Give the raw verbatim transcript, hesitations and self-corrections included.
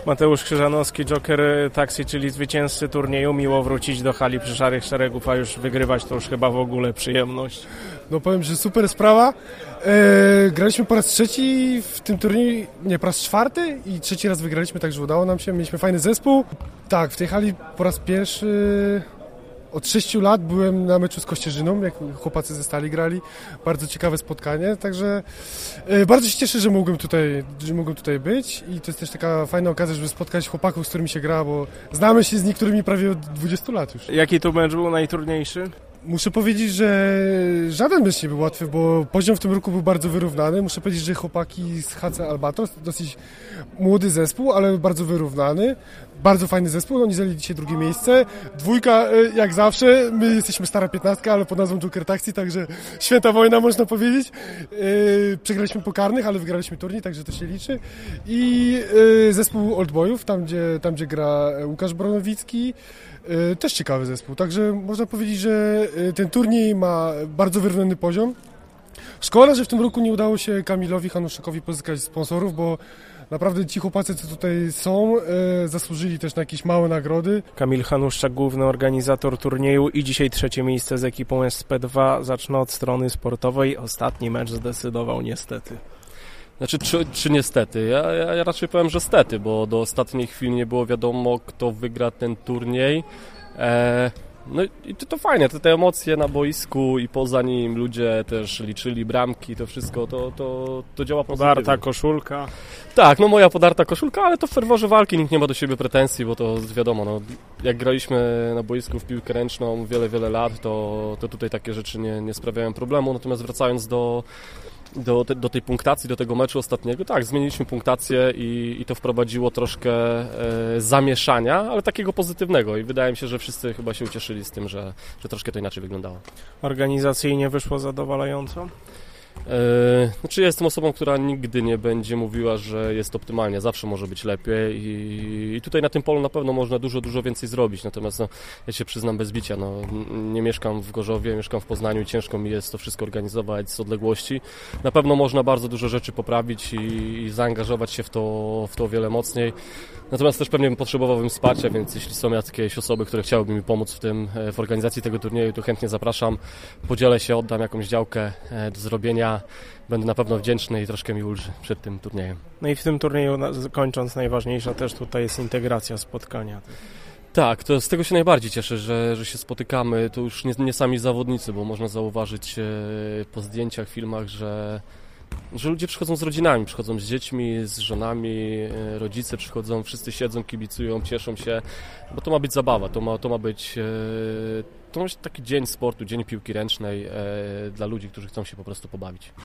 Mateusz Krzyżanowski, Joker Taxi, czyli zwycięzcy turnieju. Miło wrócić do hali przy Szarych Szeregów, a już wygrywać to już chyba w ogóle przyjemność. No powiem, że super sprawa. Eee, graliśmy po raz trzeci w tym turnieju, nie, po raz czwarty i trzeci raz wygraliśmy, także udało nam się. Mieliśmy fajny zespół. Tak, w tej hali po raz pierwszy od sześciu lat byłem na meczu z Kościerzyną, jak chłopacy ze Stali grali. Bardzo ciekawe spotkanie, także e, bardzo się cieszę, że mogłem tutaj, że mogłem tutaj być i to jest też taka fajna okazja, żeby spotkać chłopaków, z którymi się gra, bo znamy się z niektórymi prawie od dwudziestu lat już. Jaki to mecz był najtrudniejszy? Muszę powiedzieć, że żaden mecz nie był łatwy, bo poziom w tym roku był bardzo wyrównany. Muszę powiedzieć, że chłopaki z H C Albatros, dosyć młody zespół, ale bardzo wyrównany. Bardzo fajny zespół, oni zajęli dzisiaj drugie miejsce. Dwójka, jak zawsze, my jesteśmy stara piętnastka, ale pod nazwą Joker Taxi, także święta wojna, można powiedzieć. Przegraliśmy po karnych, ale wygraliśmy turniej, także to się liczy. I zespół Oldboyów, tam gdzie, tam gdzie gra Łukasz Bronowicki, też ciekawy zespół, także można powiedzieć, że ten turniej ma bardzo wyrównany poziom. Szkoda, że w tym roku nie udało się Kamilowi Hanuszakowi pozyskać sponsorów, bo naprawdę ci chłopacy, co tutaj są, e, zasłużyli też na jakieś małe nagrody. Kamil Hanuszczak, główny organizator turnieju i dzisiaj trzecie miejsce z ekipą S P dwa. Zacznę od strony sportowej. Ostatni mecz zdecydował niestety. Znaczy, czy, czy niestety? Ja, ja, ja raczej powiem, że stety, bo do ostatniej chwili nie było wiadomo, kto wygra ten turniej. E, no i to, to fajnie, te, te emocje na boisku i poza nim ludzie też liczyli bramki, to wszystko, to, to, to działa pozytywnie. Podarta koszulka. Tak, no moja podarta koszulka, ale to w ferworze walki nikt nie ma do siebie pretensji, bo to wiadomo, no, jak graliśmy na boisku w piłkę ręczną wiele, wiele lat, to, to tutaj takie rzeczy nie, nie sprawiają problemu, natomiast wracając do Do, te, do tej punktacji, do tego meczu ostatniego, tak, zmieniliśmy punktację i, i to wprowadziło troszkę e, zamieszania, ale takiego pozytywnego i wydaje mi się, że wszyscy chyba się ucieszyli z tym, że, że troszkę to inaczej wyglądało. Organizacyjnie wyszło zadowalająco? Yy, znaczy ja jestem osobą, która nigdy nie będzie mówiła, że jest optymalnie, zawsze może być lepiej i, i tutaj na tym polu na pewno można dużo, dużo więcej zrobić, natomiast no, ja się przyznam bez bicia, no, nie mieszkam w Gorzowie, mieszkam w Poznaniu i ciężko mi jest to wszystko organizować z odległości. Na pewno można bardzo dużo rzeczy poprawić i, i zaangażować się w to, w to o wiele mocniej, natomiast też pewnie potrzebowałbym wsparcia, więc jeśli są jakieś osoby, które chciałyby mi pomóc w tym, w organizacji tego turnieju, to chętnie zapraszam, podzielę się, oddam jakąś działkę do zrobienia. Będę na pewno wdzięczny i troszkę mi ulży przed tym turniejem. No i w tym turnieju, kończąc, najważniejsza też tutaj jest integracja spotkania. Tak, to z tego się najbardziej cieszę, że, że się spotykamy. To już nie, nie sami zawodnicy, bo można zauważyć po zdjęciach, filmach, że, że ludzie przychodzą z rodzinami, przychodzą z dziećmi, z żonami, rodzice przychodzą, wszyscy siedzą, kibicują, cieszą się, bo to ma być zabawa, to ma, to ma być... To ma być taki dzień sportu, dzień piłki ręcznej e, dla ludzi, którzy chcą się po prostu pobawić.